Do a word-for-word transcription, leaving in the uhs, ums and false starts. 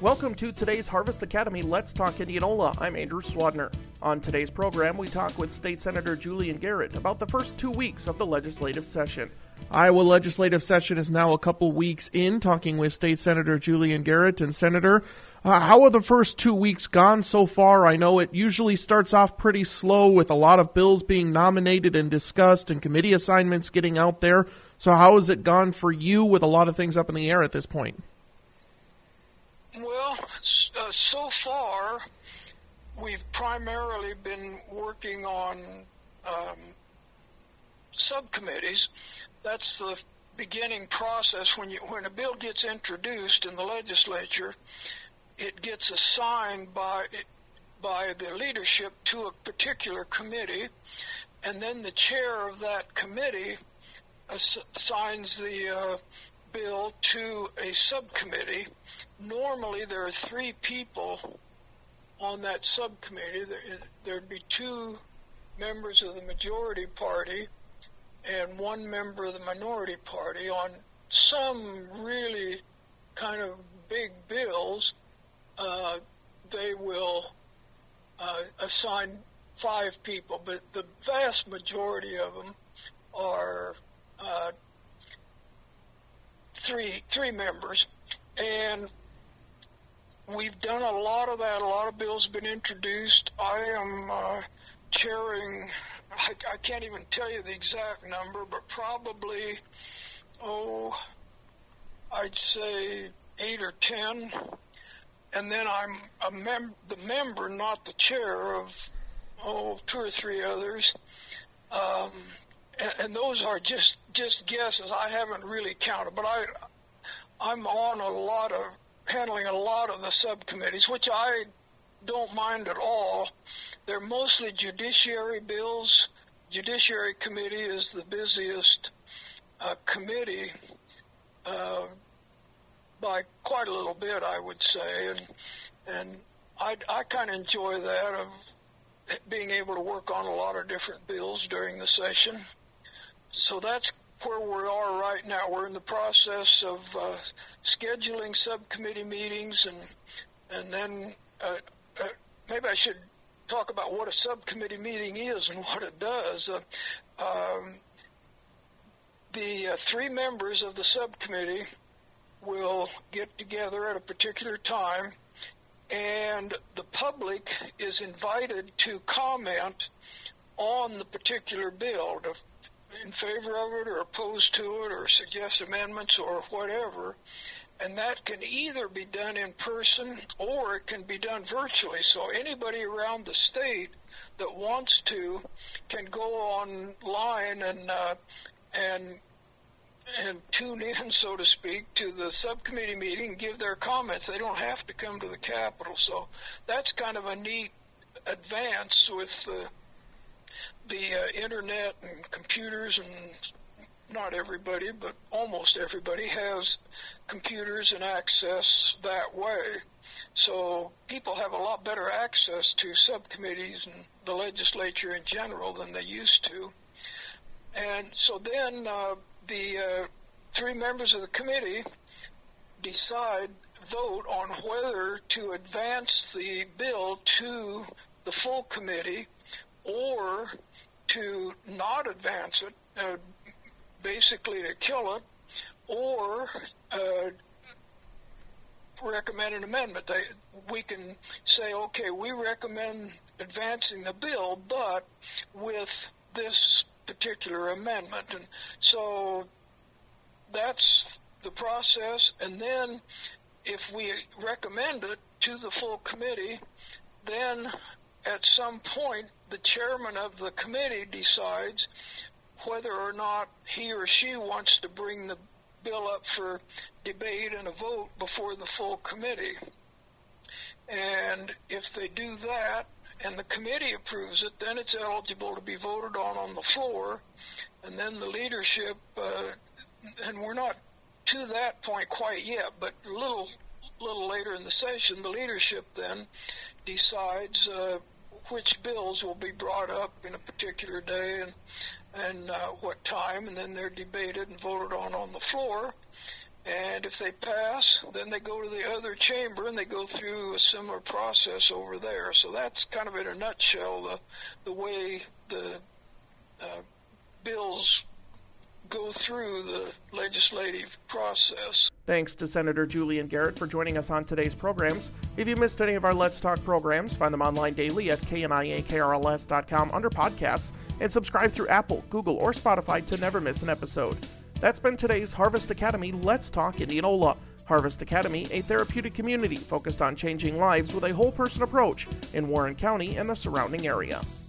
Welcome to today's Harvest Academy Let's Talk Indianola. I'm Andrew Swadner. On today's program, we talk with State Senator Julian Garrett about the first two weeks of the legislative session. Iowa legislative session is now a couple weeks in, talking with State Senator Julian Garrett. And Senator, uh, how have the first two weeks gone so far? I know it usually starts off pretty slow with a lot of bills being nominated and discussed and committee assignments getting out there. So how has it gone for you with a lot of things up in the air at this point? Well, uh, so far, we've primarily been working on um, subcommittees. That's the beginning process. When you when a bill gets introduced in the legislature, it gets assigned by by the leadership to a particular committee, and then the chair of that committee ass- assigns the uh, bill to a subcommittee. Normally, there are three people on that subcommittee. There, there'd be two members of the majority party and one member of the minority party. On some really kind of big bills, uh, they will uh, assign five people, but the vast majority of them are uh, three three members. And we've done a lot of that. A lot of bills have been introduced. I am uh, chairing, I, I can't even tell you the exact number, but probably, oh, I'd say eight or ten. And then I'm a mem- the member, not the chair, of, oh, two or three others. Um, and, and those are just, just guesses. I haven't really counted, but I... I'm on a lot of, handling a lot of the subcommittees, which I don't mind at all. They're mostly judiciary bills. Judiciary Committee is the busiest uh, committee uh, by quite a little bit, I would say. And and I, I kind of enjoy that, of being able to work on a lot of different bills during the session. So that's where we are right now. We're in the process of uh, scheduling subcommittee meetings, and and then uh, uh, maybe I should talk about what a subcommittee meeting is and what it does. Uh, um, the uh, three members of the subcommittee will get together at a particular time, and the public is invited to comment on the particular bill, to in favor of it or opposed to it or suggest amendments or whatever. And that can either be done in person or it can be done virtually. So anybody around the state that wants to can go online and uh, and and tune in, so to speak, to the subcommittee meeting and give their comments. They don't have to come to the Capitol. So that's kind of a neat advance with the the uh, internet and computers, and not everybody, but almost everybody has computers and access that way. So people have a lot better access to subcommittees and the legislature in general than they used to. And so then uh, the uh, three members of the committee decide, vote on whether to advance the bill to the full committee or to not advance it, uh, basically to kill it, or uh, recommend an amendment. They, we can say, okay, we recommend advancing the bill, but with this particular amendment. And so that's the process. And then if we recommend it to the full committee, then at some point, the chairman of the committee decides whether or not he or she wants to bring the bill up for debate and a vote before the full committee. And if they do that and the committee approves it, then it's eligible to be voted on on the floor. And then the leadership, uh, and we're not to that point quite yet, but a little, little later in the session, the leadership then decides uh, which bills will be brought up in a particular day and and uh, what time, and then they're debated and voted on on the floor. And if they pass, then they go to the other chamber and they go through a similar process over there. So that's kind of in a nutshell the, the way the uh, bills go through the legislative process. Thanks to Senator Julian Garrett for joining us on today's programs. If you missed any of our Let's Talk programs, find them online daily at K N I A K R L S dot com under podcasts and subscribe through Apple, Google, or Spotify to never miss an episode. That's been today's Harvest Academy Let's Talk Indianola. Harvest Academy, a therapeutic community focused on changing lives with a whole person approach in Warren County and the surrounding area.